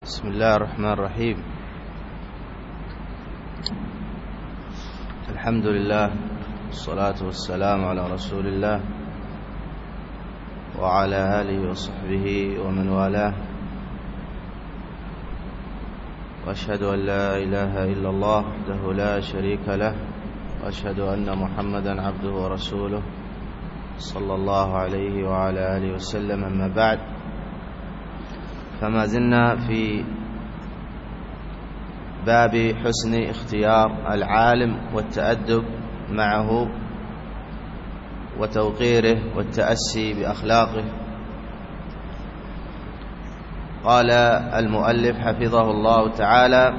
بسم الله الرحمن الرحيم. الحمد لله والصلاة والسلام على رسول الله وعلى آله وصحبه ومن والاه، وأشهد أن لا إله إلا الله وحده لا شريك له، وأشهد أن محمدا عبده ورسوله صلى الله عليه وعلى آله وسلم. أما بعد، فما زلنا في باب حسن اختيار العالم والتأدب معه وتوقيره والتأسي بأخلاقه. قال المؤلف حفظه الله تعالى: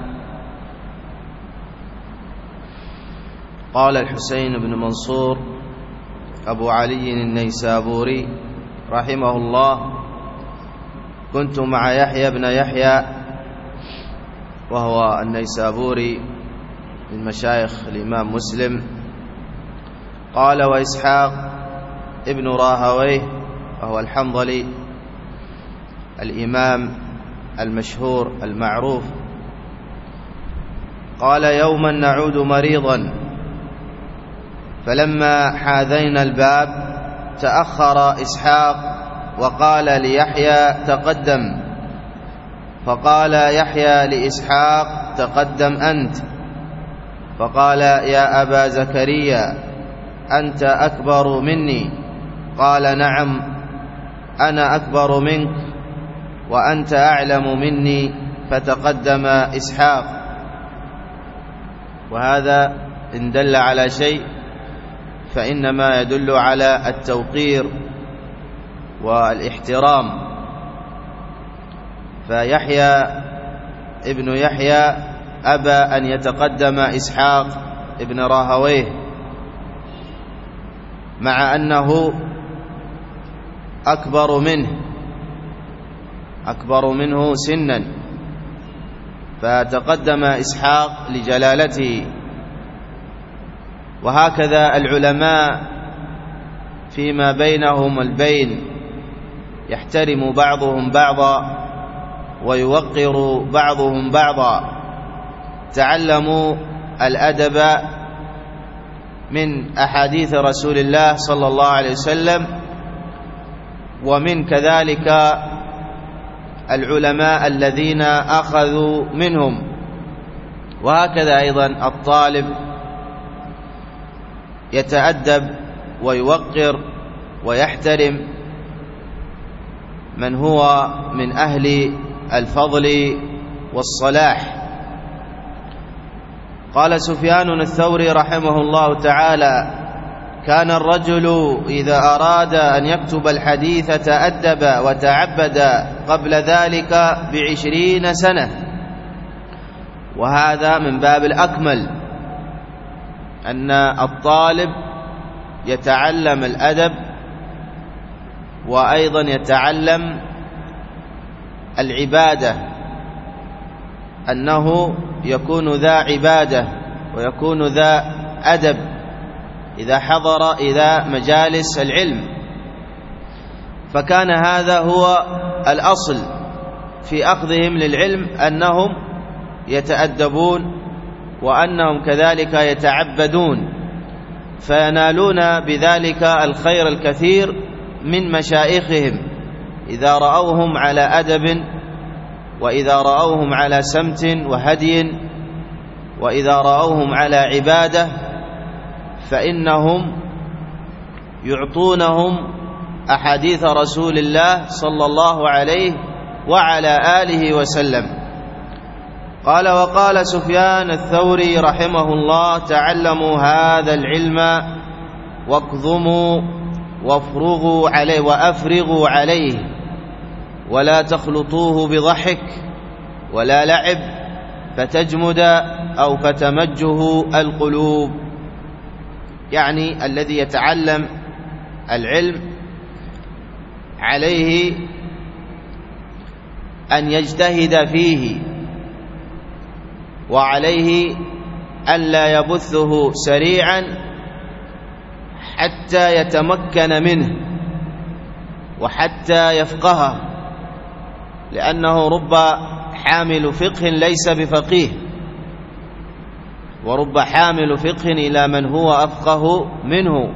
قال الحسين بن منصور أبو علي النيسابوري رحمه الله: كنت مع يحيى بن يحيى، وهو النيسابوري من مشايخ الإمام مسلم. قال: وإسحاق ابن راهويه، وهو الحنظلي الإمام المشهور المعروف. قال: يوما نعود مريضا، فلما حاذينا الباب تأخر إسحاق وقال ليحيى: تقدم. فقال يحيى لإسحاق: تقدم أنت. فقال: يا أبا زكريا، أنت أكبر مني؟ قال: نعم، أنا أكبر منك وأنت أعلم مني. فتقدم إسحاق. وهذا إن دل على شيء فإنما يدل على التوقير والاحترام. فيحيى ابن يحيى أبى أن يتقدم إسحاق ابن راهويه، مع أنه أكبر منه سنا، فتقدم إسحاق لجلالته. وهكذا العلماء فيما بينهم البين يحترم بعضهم بعضا ويوقر بعضهم بعضا. تعلموا الأدب من أحاديث رسول الله صلى الله عليه وسلم، ومن كذلك العلماء الذين أخذوا منهم. وهكذا أيضا الطالب يتأدب ويوقر ويحترم من هو من أهل الفضل والصلاح. قال سفيان الثوري رحمه الله تعالى: كان الرجل إذا أراد أن يكتب الحديث تأدب وتعبد قبل ذلك ب20 سنة. وهذا من باب الأكمل، أن الطالب يتعلم الأدب وأيضا يتعلم العبادة، أنه يكون ذا عبادة ويكون ذا أدب إذا حضر إلى مجالس العلم. فكان هذا هو الأصل في أخذهم للعلم، أنهم يتأدبون وأنهم كذلك يتعبدون، فينالون بذلك الخير الكثير من مشايخهم إذا رأوهم على أدب، وإذا رأوهم على سمت وهدي، وإذا رأوهم على عبادة، فإنهم يعطونهم أحاديث رسول الله صلى الله عليه وعلى آله وسلم. قال: وقال سفيان الثوري رحمه الله: تعلموا هذا العلم واكظموا وأفرغوا عليه، ولا تخلطوه بضحك ولا لعب فتجمد أو فتمجه القلوب. يعني الذي يتعلم العلم عليه أن يجتهد فيه، وعليه ألا يبثه سريعا حتى يتمكن منه وحتى يفقهه، لأنه رب حامل فقه ليس بفقيه، ورب حامل فقه إلى من هو أفقه منه،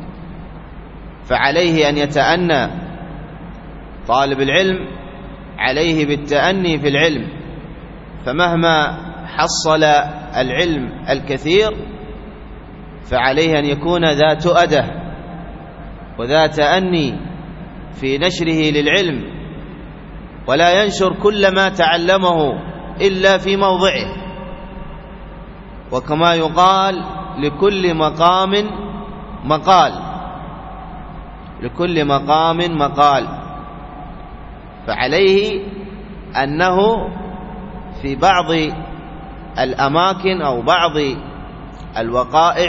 فعليه أن يتأنى. طالب العلم عليه بالتأني في العلم، فمهما حصل العلم الكثير فعليه أن يكون ذا تؤدة وذا تأني في نشره للعلم، ولا ينشر كل ما تعلمه إلا في موضعه. وكما يقال لكل مقام مقال، لكل مقام مقال، فعليه أنه في بعض الأماكن أو بعض الوقائع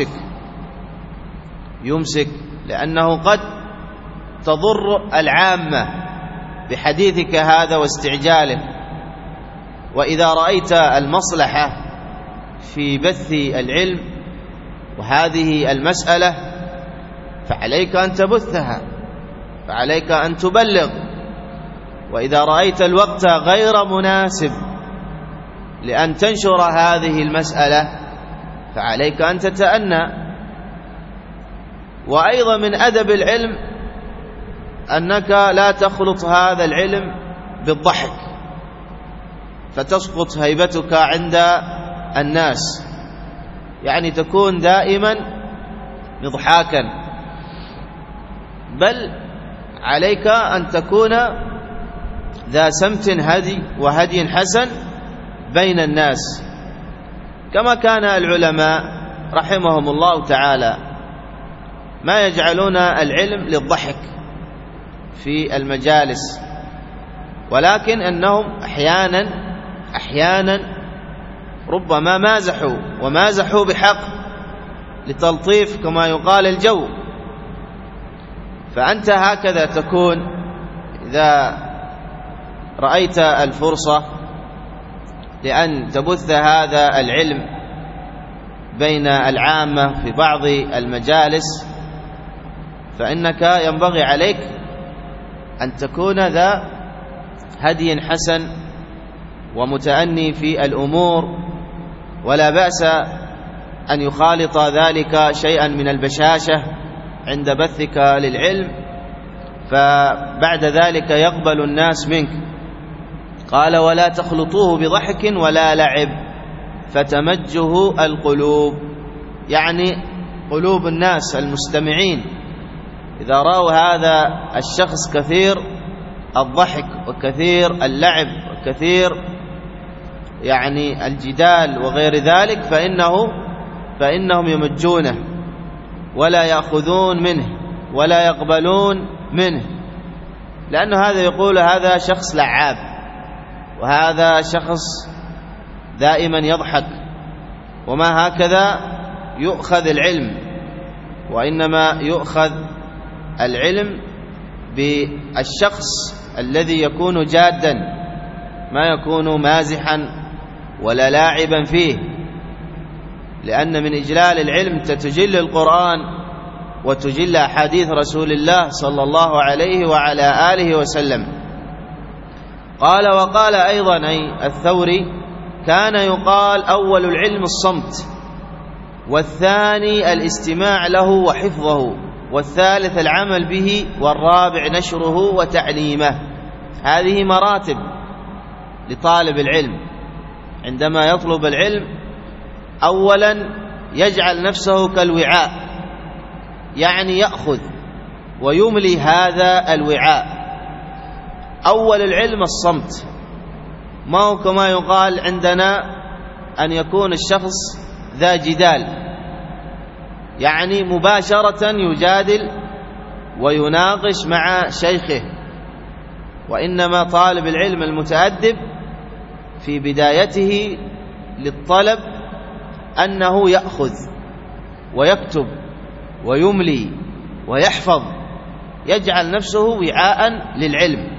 يمسك لأنه قد تضر العامة بحديثك هذا واستعجاله. وإذا رأيت المصلحة في بث العلم وهذه المسألة فعليك أن تبثها، فعليك أن تبلغ. وإذا رأيت الوقت غير مناسب لأن تنشر هذه المسألة فعليك أن تتأنى. وأيضا من أدب العلم أنك لا تخلط هذا العلم بالضحك فتسقط هيبتك عند الناس، يعني تكون دائما مضحاكا، بل عليك أن تكون ذا سمت وهدي حسن بين الناس، كما كان العلماء رحمهم الله تعالى ما يجعلون العلم للضحك في المجالس، ولكن أنهم أحيانا ربما مازحوا بحق لتلطيف كما يقال الجو. فأنت هكذا تكون إذا رأيت الفرصة لأن تبث هذا العلم بين العامة في بعض المجالس، فإنك ينبغي عليك أن تكون ذا هدي حسن ومتأني في الأمور، ولا بأس أن يخالط ذلك شيئا من البشاشة عند بثك للعلم، فبعد ذلك يقبل الناس منك. قال: ولا تخلطوه بضحك ولا لعب فتمجه القلوب، يعني قلوب الناس المستمعين إذا رأوا هذا الشخص كثير الضحك وكثير اللعب وكثير يعني الجدال وغير ذلك فإنهم يمجونه ولا يأخذون منه ولا يقبلون منه، لأن هذا يقول هذا شخص لعاب وهذا شخص دائما يضحك، وما هكذا يؤخذ العلم، وإنما يؤخذ العلم بالشخص الذي يكون جادا، ما يكون مازحا ولا لاعبا فيه، لأن من إجلال العلم تجل القرآن وتجل أحاديث رسول الله صلى الله عليه وعلى آله وسلم. قال: وقال أيضا أي الثوري: كان يقال أول العلم الصمت، والثاني الاستماع له وحفظه، والثالث العمل به، والرابع نشره وتعليمه. هذه مراتب لطالب العلم عندما يطلب العلم. أولا يجعل نفسه كالوعاء، يعني يأخذ ويملي هذا الوعاء. أول العلم الصمت، ما هو كما يقال عندنا أن يكون الشخص ذا جدال، يعني مباشرة يجادل ويناقش مع شيخه، وإنما طالب العلم المتأدب في بدايته للطلب أنه يأخذ ويكتب ويملي ويحفظ، يجعل نفسه وعاء للعلم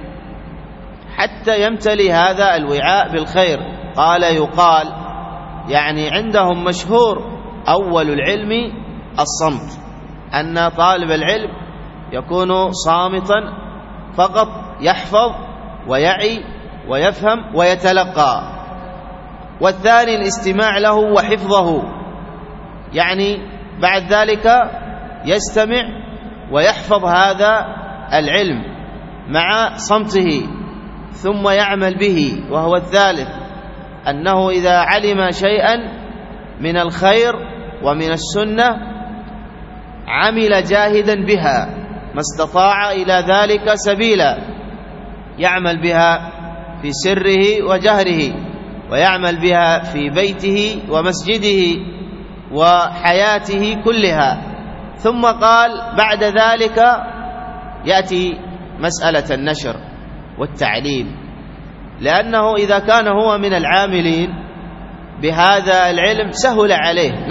حتى يمتلي هذا الوعاء بالخير. قال يقال يعني عندهم مشهور أول العلم الصمت، أن طالب العلم يكون صامتا فقط، يحفظ ويعي ويفهم ويتلقى. والثاني الاستماع له وحفظه، يعني بعد ذلك يستمع ويحفظ هذا العلم مع صمته ثم يعمل به. وهو الثالث أنه إذا علم شيئا من الخير ومن السنة عمل جاهدا بها ما استطاع إلى ذلك سبيلا، يعمل بها في سره وجهره، ويعمل بها في بيته ومسجده وحياته كلها. ثم قال بعد ذلك يأتي مسألة النشر والتعليم، لأنه إذا كان هو من العاملين بهذا العلم سهل عليه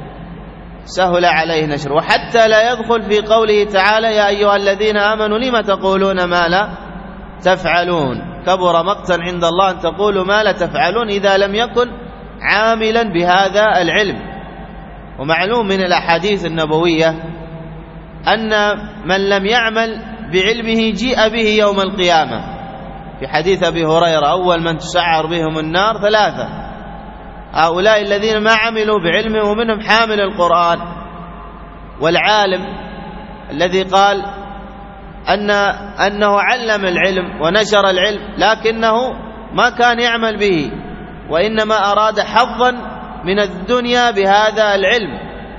نشره، وحتى لا يدخل في قوله تعالى يا أيها الذين آمنوا لم تقولون ما لا تفعلون، كبر مقتا عند الله أن تقولوا ما لا تفعلون، إذا لم يكن عاملا بهذا العلم. ومعلوم من الأحاديث النبوية أن من لم يعمل بعلمه جيء به يوم القيامة. في حديث أبي هريرة أول من تسعر بهم النار ثلاثة: هؤلاء الذين ما عملوا بعلمه، ومنهم حامل القرآن، والعالم الذي قال أنه علم العلم ونشر العلم لكنه ما كان يعمل به، وإنما أراد حظا من الدنيا بهذا العلم،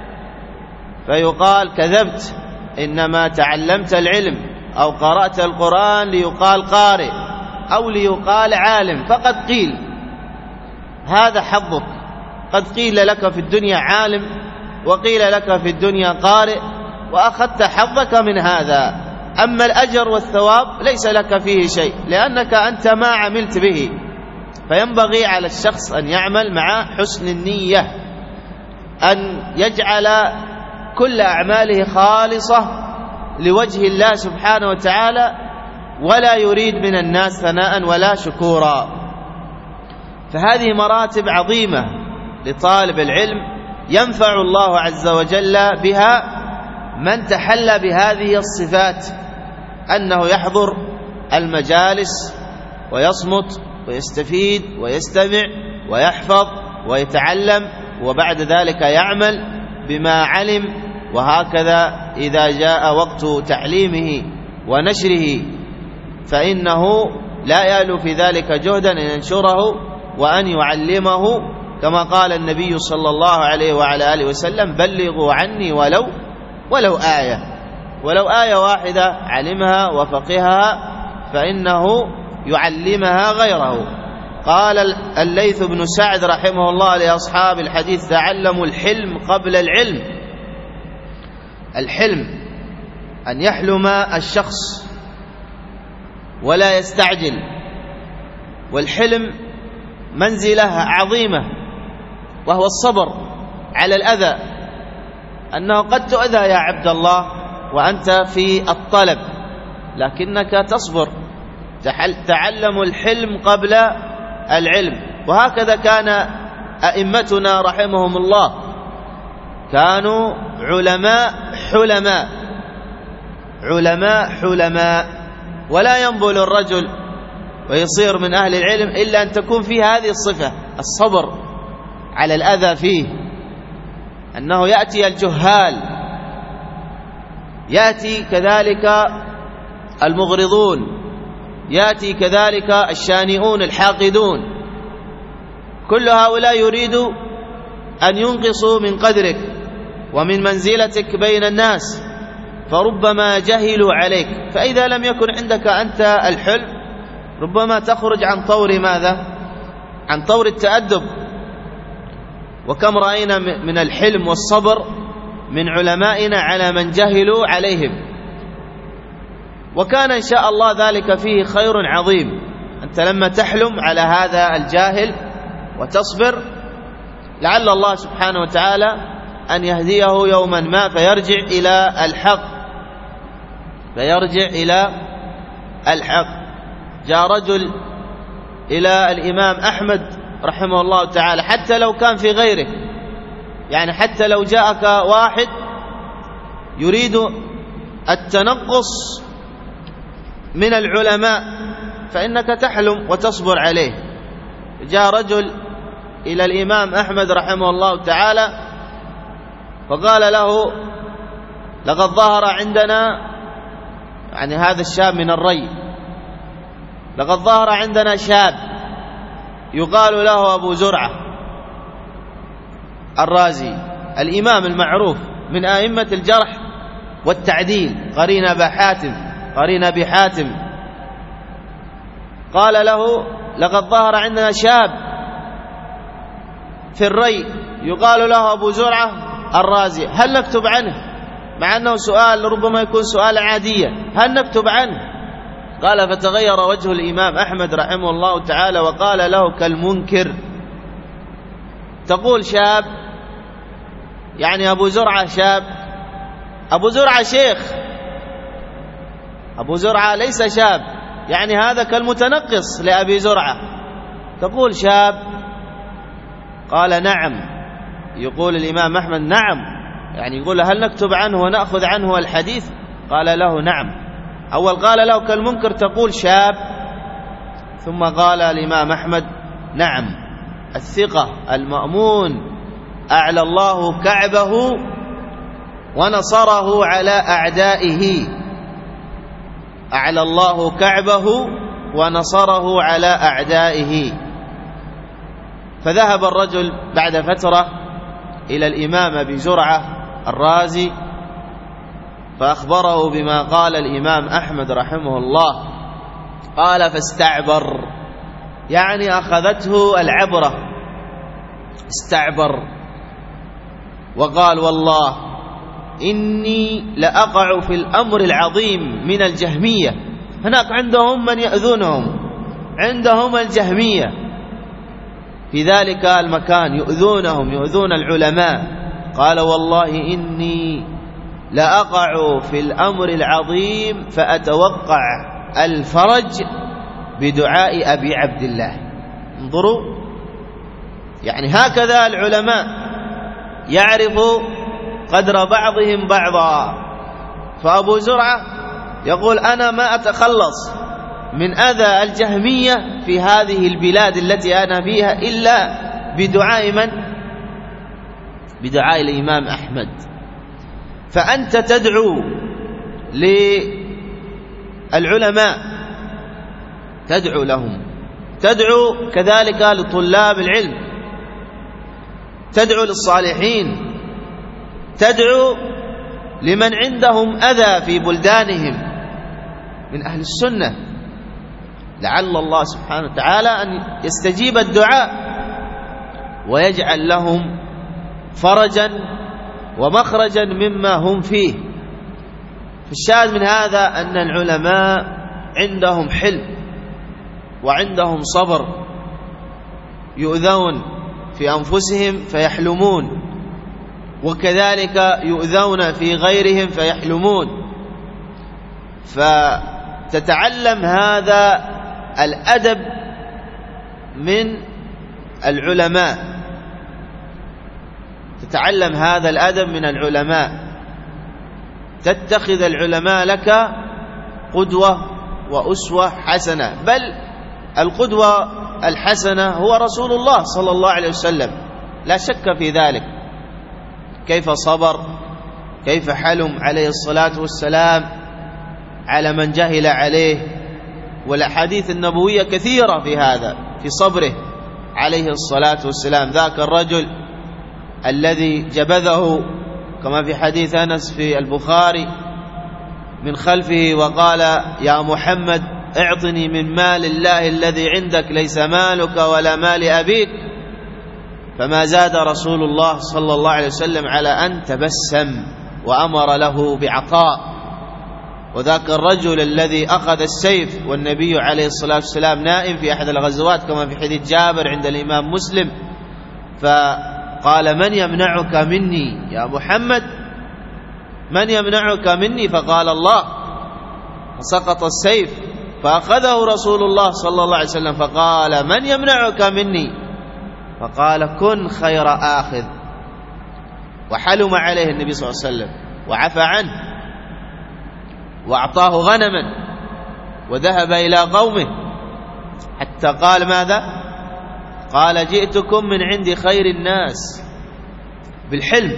فيقال كذبت، إنما تعلمت العلم أو قرأت القرآن ليقال قارئ أو ليقال عالم، فقد قيل هذا حظك، قد قيل لك في الدنيا عالم وقيل لك في الدنيا قارئ وأخذت حظك من هذا. أما الأجر والثواب ليس لك فيه شيء، لأنك أنت ما عملت به. فينبغي على الشخص أن يعمل مع حسن النية، أن يجعل كل أعماله خالصة لوجه الله سبحانه وتعالى، ولا يريد من الناس ثناء ولا شكورا. فهذه مراتب عظيمة لطالب العلم ينفع الله عز وجل بها من تحلى بهذه الصفات، أنه يحضر المجالس ويصمت ويستفيد ويستمع ويحفظ ويتعلم، وبعد ذلك يعمل بما علم. وهكذا إذا جاء وقت تعليمه ونشره فإنه لا يألو في ذلك جهدا أن ينشره وأن يعلمه، كما قال النبي صلى الله عليه وعلى آله وسلم بلغوا عني ولو آية واحدة علمها وفقهها فإنه يعلمها غيره. قال الليث بن سعد رحمه الله لأصحاب الحديث تعلموا الحلم قبل العلم. الحلم أن يحلم الشخص ولا يستعجل، والحلم منزلة عظيمة وهو الصبر على الأذى، أنه قد تؤذى يا عبد الله وأنت في الطلب لكنك تصبر. تعلموا الحلم قبل العلم. وهكذا كان أئمتنا رحمهم الله كانوا علماء حلماء، ولا ينبل الرجل ويصير من أهل العلم إلا أن تكون فيه هذه الصفة، الصبر على الأذى فيه، أنه يأتي الجهال، يأتي كذلك المغرضون، يأتي كذلك الشانئون الحاقدون، كل هؤلاء يريد أن ينقصوا من قدرك ومن منزلتك بين الناس، فربما جهلوا عليك. فإذا لم يكن عندك أنت الحلم ربما تخرج عن طور ماذا؟ عن طور التأدب. وكم رأينا من الحلم والصبر من علمائنا على من جهلوا عليهم. وكان إن شاء الله ذلك فيه خير عظيم. أنت لما تحلم على هذا الجاهل وتصبر لعل الله سبحانه وتعالى أن يهديه يوما ما فيرجع إلى الحق. جاء رجل إلى الإمام أحمد رحمه الله تعالى، حتى لو كان في غيره، يعني حتى لو جاءك واحد يريد التنقص من العلماء فإنك تحلم وتصبر عليه. جاء رجل إلى الإمام أحمد رحمه الله تعالى فقال له: لقد ظهر عندنا، يعني هذا الشاب من الري، لقد ظهر عندنا شاب يقال له أبو زرعة الرازي، الإمام المعروف من أئمة الجرح والتعديل، قرين أبي حاتم. قال له: لقد ظهر عندنا شاب في الري يقال له أبو زرعة الرازي، هل نكتب عنه؟ مع أنه سؤال ربما يكون سؤال عادية، هل نكتب عنه؟ قال: فتغير وجه الإمام أحمد رحمه الله تعالى وقال له كالمنكر، تقول شاب، يعني أبو زرعة شاب؟ أبو زرعة شيخ، أبو زرعة ليس شاب، يعني هذا كالمتنقص لأبي زرعة، تقول شاب؟ قال: نعم. يقول الإمام أحمد: نعم، يعني يقول: هل نكتب عنه ونأخذ عنه الحديث؟ قال له: نعم. أول قال له كالمنكر تقول شاب، ثم قال الإمام أحمد: نعم، الثقة المأمون أعلى الله كعبه ونصره على أعدائه، أعلى الله كعبه ونصره على أعدائه. فذهب الرجل بعد فترة إلى الإمام أبي زرعة الرازي فأخبره بما قال الإمام أحمد رحمه الله. قال: فاستعبر، يعني أخذته العبرة، استعبر وقال: والله إني لأقع في الأمر العظيم من الجهمية. هناك عندهم من يؤذونهم، عندهم الجهمية في ذلك المكان يؤذونهم، يؤذون العلماء. قال: والله إني لأقع في الأمر العظيم فأتوقع الفرج بدعاء أبي عبد الله. انظروا، يعني هكذا العلماء يعرف قدر بعضهم بعضا. فأبو زرعة يقول: أنا ما أتخلص من أذى الجهمية في هذه البلاد التي أنا فيها إلا بدعاء من؟ بدعاء الإمام أحمد. فأنت تدعو للعلماء، تدعو لهم، تدعو كذلك لطلاب العلم، تدعو للصالحين، تدعو لمن عندهم أذى في بلدانهم من أهل السنة، لعل الله سبحانه وتعالى أن يستجيب الدعاء ويجعل لهم فرجا ومخرجا مما هم فيه. فالشاهد من هذا أن العلماء عندهم حلم وعندهم صبر، يؤذون في أنفسهم فيحلمون، وكذلك يؤذون في غيرهم فيحلمون. فتتعلم هذا الأدب من العلماء، تتعلم هذا الأدب من العلماء، تتخذ العلماء لك قدوة وأسوة حسنة، بل القدوة الحسنة هو رسول الله صلى الله عليه وسلم، لا شك في ذلك. كيف صبر، كيف حلم عليه الصلاة والسلام على من جهل عليه، والأحاديث النبوية كثيرة في هذا، في صبره عليه الصلاة والسلام. ذاك الرجل الذي جبذه كما في حديث أنس في البخاري من خلفه وقال: يا محمد اعطني من مال الله الذي عندك، ليس مالك ولا مال أبيك. فما زاد رسول الله صلى الله عليه وسلم على أن تبسم وأمر له بعطاء. وذاك الرجل الذي أخذ السيف والنبي عليه الصلاة والسلام نائم في أحد الغزوات كما في حديث جابر عند الإمام مسلم، فقال: من يمنعك مني يا محمد، من يمنعك مني؟ فقال: الله. فسقط السيف فأخذه رسول الله صلى الله عليه وسلم فقال: من يمنعك مني؟ فقال: كن خير آخذ. وحلم عليه النبي صلى الله عليه وسلم وعفى عنه وأعطاه غنما وذهب إلى قومه حتى قال ماذا؟ قال جئتكم من عند خير الناس بالحلم.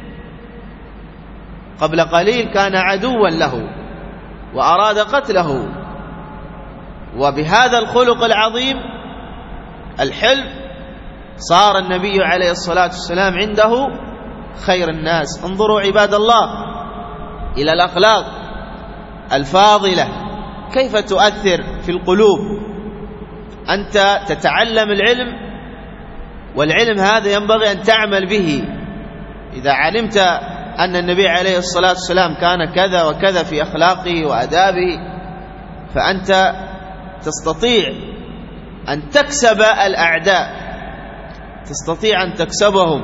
قبل قليل كان عدوا له وأراد قتله، وبهذا الخلق العظيم الحلم صار النبي عليه الصلاة والسلام عنده خير الناس. انظروا عباد الله إلى الأخلاق الفاضلة كيف تؤثر في القلوب. أنت تتعلم العلم، والعلم هذا ينبغي أن تعمل به. إذا علمت أن النبي عليه الصلاة والسلام كان كذا وكذا في أخلاقه وأدابه، فأنت تستطيع أن تكسب الأعداء، تستطيع أن تكسبهم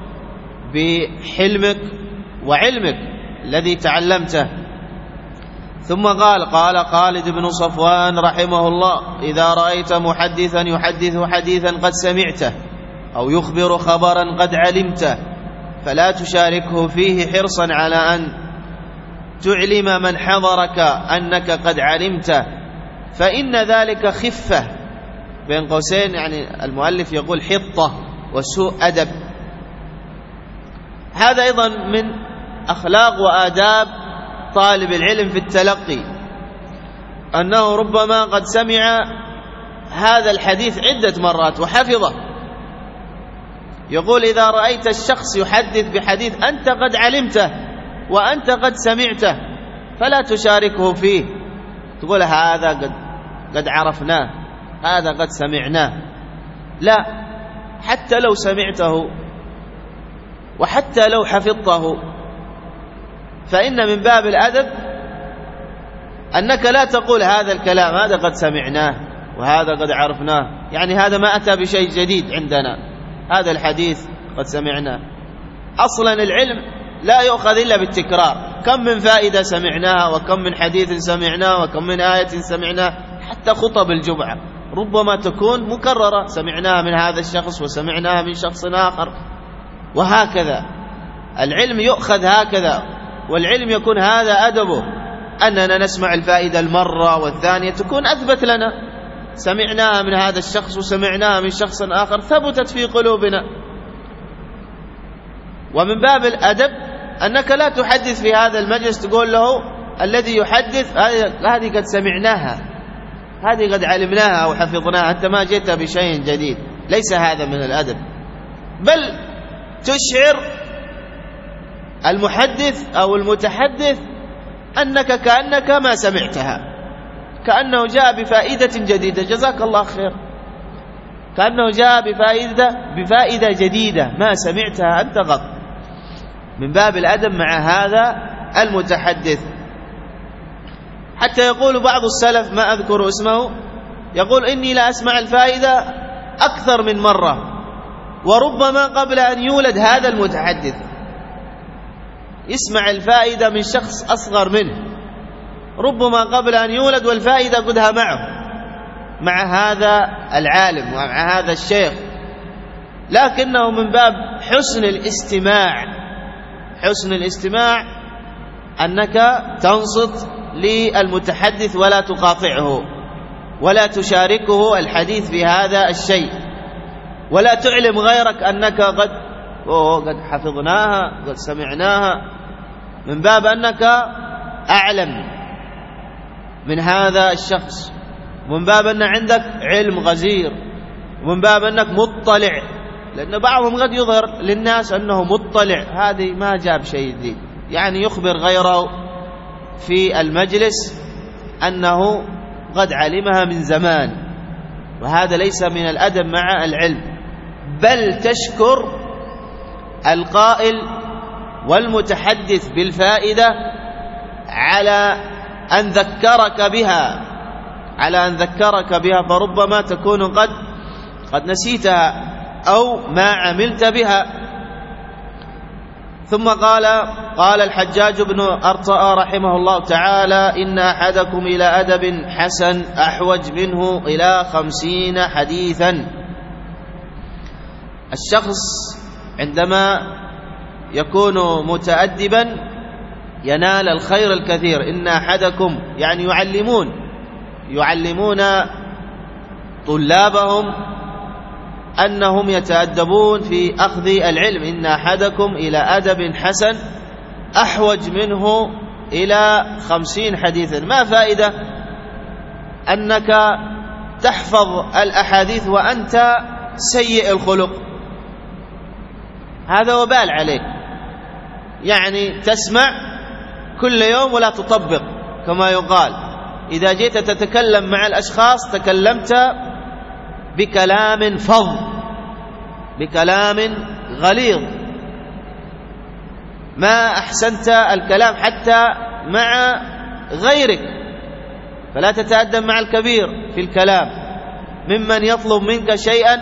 بحلمك وعلمك الذي تعلمته. ثم قال خالد بن صفوان رحمه الله: إذا رأيت محدثا يحدث حديثا قد سمعته أو يخبر خبرا قد علمته فلا تشاركه فيه حرصا على أن تعلم من حضرك أنك قد علمته، فإن ذلك خفة، بين قوسين يعني المؤلف يقول حطة وسوء أدب. هذا أيضا من أخلاق وآداب طالب العلم في التلقي، أنه ربما قد سمع هذا الحديث عدة مرات وحفظه. يقول: إذا رأيت الشخص يحدث بحديث أنت قد علمته وأنت قد سمعته فلا تشاركه فيه، تقول هذا قد عرفناه، هذا قد سمعناه. لا، حتى لو سمعته وحتى لو حفظته فإن من باب الأدب أنك لا تقول هذا الكلام هذا قد سمعناه وهذا قد عرفناه، يعني هذا ما أتى بشيء جديد عندنا، هذا الحديث قد سمعناه. أصلا العلم لا يؤخذ إلا بالتكرار. كم من فائدة سمعناها، وكم من حديث سمعناه، وكم من آية سمعناه. حتى خطب الجمعة ربما تكون مكررة، سمعناها من هذا الشخص وسمعناها من شخص آخر، وهكذا. العلم يؤخذ هكذا، والعلم يكون هذا أدبه، أننا نسمع الفائدة المرة والثانية تكون أثبت لنا، سمعناها من هذا الشخص وسمعناها من شخص آخر، ثبتت في قلوبنا. ومن باب الأدب أنك لا تحدث في هذا المجلس تقول له الذي يحدث هذه قد سمعناها، هذه قد علمناها وحفظناها، أنت ما جئت بشيء جديد. ليس هذا من الأدب، بل تشعر المحدث أو المتحدث أنك كأنك ما سمعتها، كأنه جاء بفائدة جديدة. جزاك الله خير، كأنه جاء بفائدة جديدة ما سمعتها أنت قط. من باب الأدب مع هذا المتحدث. حتى يقول بعض السلف، ما أذكر اسمه، يقول: إني لا أسمع الفائدة أكثر من مرة، وربما قبل أن يولد هذا المتحدث يسمع الفائدة من شخص أصغر منه، ربما قبل أن يولد والفائدة قدها معه، مع هذا العالم ومع هذا الشيخ. لكنه من باب حسن الاستماع أنك تنصت للمتحدث ولا تقاطعه ولا تشاركه الحديث في هذا الشيء، ولا تعلم غيرك أنك قد حفظناها قد سمعناها، من باب أنك أعلم من هذا الشخص، ومن باب أن عندك علم غزير، ومن باب أنك مطلع. لأن بعضهم قد يظهر للناس أنه مطلع، هذه ما جاب شيء جديد، يعني يخبر غيره في المجلس أنه قد علمها من زمان، وهذا ليس من الأدب مع العلم. بل تشكر القائل والمتحدث بالفائدة على أن ذكرك بها، فربما تكون قد نسيتها أو ما عملت بها. ثم قال الحجاج بن أرطاء رحمه الله تعالى: إن أحدكم إلى أدب حسن أحوج منه إلى 50 حديثا. الشخص عندما يكون متأدبا ينال الخير الكثير. إن أحدكم يعني يعلمون طلابهم أنهم يتأدبون في أخذ العلم. إن أحدكم إلى أدب حسن أحوج منه إلى 50 حديثا. ما فائدة أنك تحفظ الأحاديث وأنت سيء الخلق؟ هذا وبال عليك. يعني تسمع كل يوم ولا تطبق، كما يقال إذا جئت تتكلم مع الأشخاص تكلمت بكلام فظ، بكلام غليظ، ما أحسنت الكلام حتى مع غيرك. فلا تتأدب مع الكبير في الكلام ممن يطلب منك شيئا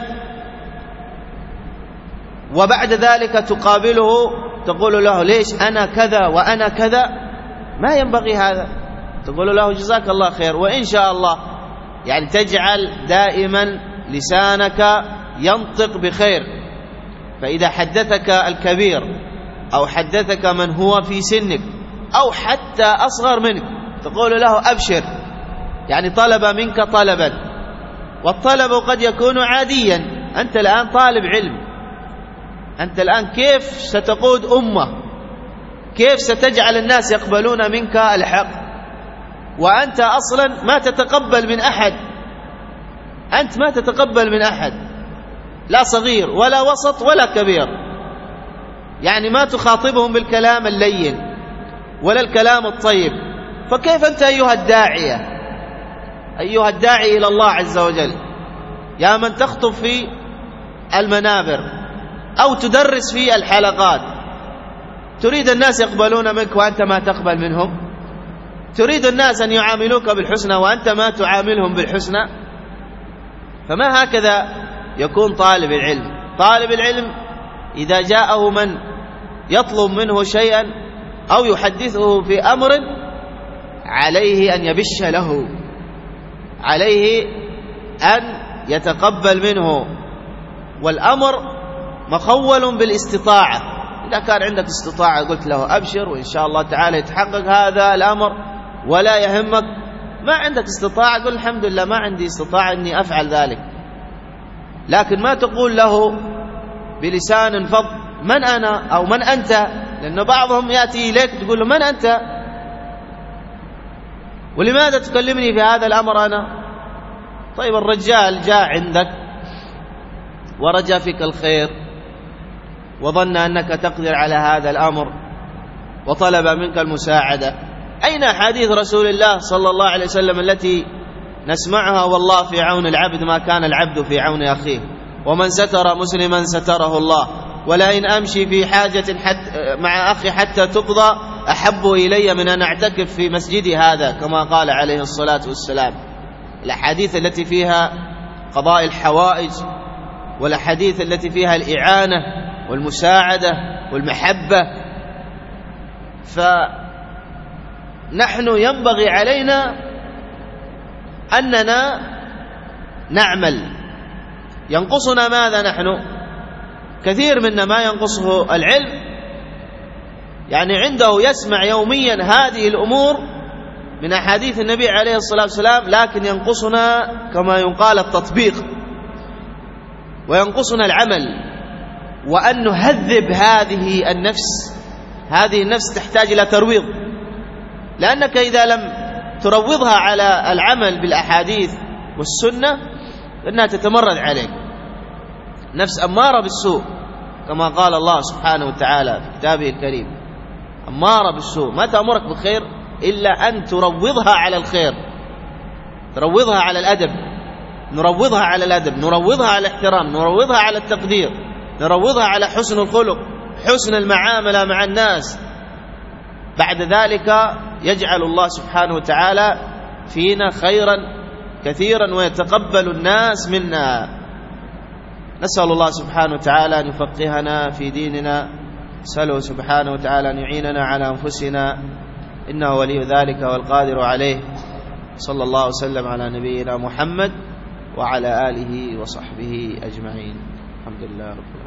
وبعد ذلك تقابله تقول له ليش أنا كذا وأنا كذا. ما ينبغي هذا. تقول له جزاك الله خير، وإن شاء الله. يعني تجعل دائما لسانك ينطق بخير. فإذا حدثك الكبير أو حدثك من هو في سنك أو حتى أصغر منك تقول له أبشر، يعني طلب منك طلبا، والطلب قد يكون عاديا. أنت الآن طالب علم، أنت الآن كيف ستقود أمة؟ كيف ستجعل الناس يقبلون منك الحق وأنت أصلا ما تتقبل من أحد؟ أنت ما تتقبل من أحد، لا صغير ولا وسط ولا كبير. يعني ما تخاطبهم بالكلام اللين ولا الكلام الطيب. فكيف أنت أيها الداعية، أيها الداعي إلى الله عز وجل، يا من تخطب في المنابر أو تدرس في الحلقات، تريد الناس يقبلون منك وأنت ما تقبل منهم؟ تريد الناس أن يعاملوك بالحسنى وأنت ما تعاملهم بالحسنى؟ فما هكذا يكون طالب العلم. طالب العلم إذا جاءه من يطلب منه شيئا أو يحدثه في أمر عليه أن يبش له، عليه أن يتقبل منه، والأمر مخول بالاستطاعة. إذا كان عندك استطاعة قلت له أبشر وإن شاء الله تعالى يتحقق هذا الأمر ولا يهمك. ما عندك استطاعة قل الحمد لله ما عندي استطاعة أني أفعل ذلك. لكن ما تقول له بلسان فظ من أنا أو من أنت، لأن بعضهم يأتي إليك تقول له من أنت ولماذا تكلمني في هذا الأمر أنا؟ طيب الرجال جاء عندك ورجى فيك الخير وظن أنك تقدر على هذا الأمر وطلب منك المساعدة. أين حديث رسول الله صلى الله عليه وسلم التي نسمعها والله في عون العبد ما كان العبد في عون أخيه، ومن ستر مسلما ستره الله، ولئن أمشي في حاجة مع أخي حتى تقضى أحب إلي من أن أعتكف في مسجدي هذا، كما قال عليه الصلاة والسلام. الأحاديث التي فيها قضاء الحوائج والأحاديث التي فيها الإعانة والمساعدة والمحبة. فنحن ينبغي علينا أننا نعمل. ينقصنا ماذا؟ نحن كثير منا ما ينقصه العلم، يعني عنده يسمع يوميا هذه الأمور من أحاديث النبي عليه الصلاة والسلام، لكن ينقصنا كما يقال التطبيق، وينقصنا العمل، وأن نهذب هذه النفس. هذه النفس تحتاج إلى ترويض، لأنك إذا لم تروضها على العمل بالأحاديث والسنة فإنها تتمرد عليك. نفس أمارة بالسوء كما قال الله سبحانه وتعالى في كتابه الكريم، أمارة بالسوء، ما تأمرك بالخير إلا أن تروضها على الخير، تروضها على الأدب، نروضها على الأدب، نروضها على الاحترام، نروضها على التقدير، نروضها على حسن الخلق، حسن المعاملة مع الناس. بعد ذلك يجعل الله سبحانه وتعالى فينا خيرا كثيرا ويتقبل الناس منا. نسأل الله سبحانه وتعالى أن يفقهنا في ديننا، نسأله سبحانه وتعالى أن يعيننا على أنفسنا، إنه ولي ذلك والقادر عليه. صلى الله وسلم على نبينا محمد وعلى آله وصحبه أجمعين. الحمد لله رب العالمين.